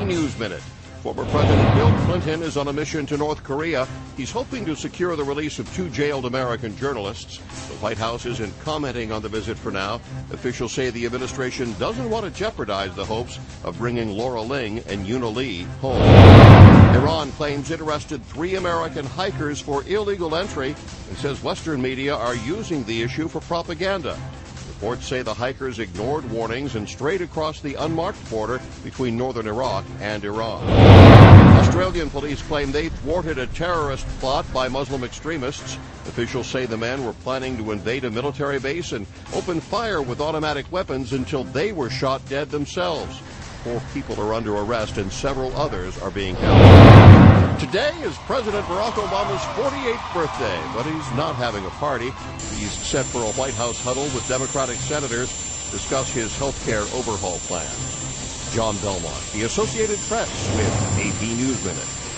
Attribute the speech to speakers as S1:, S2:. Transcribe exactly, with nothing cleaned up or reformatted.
S1: P News Minute. Former President Bill Clinton is on a mission to North Korea. He's hoping to secure the release of two jailed American journalists. The White House isn't commenting on the visit for now. Officials say the administration doesn't want to jeopardize the hopes of bringing Laura Ling and Yuna Lee home. Iran claims it arrested three American hikers for illegal entry and says Western media are using the issue for propaganda. Reports say the hikers ignored warnings and strayed across the unmarked border between northern Iraq and Iran. Australian police claim they thwarted a terrorist plot by Muslim extremists. Officials say the men were planning to invade a military base and open fire with automatic weapons until they were shot dead themselves. Four people are under arrest and several others are being held. Today is President Barack Obama's forty-eighth birthday, but he's not having a party. He's set for a White House huddle with Democratic senators to discuss his health care overhaul plan. John Belmont, The Associated Press, with A P News Minute.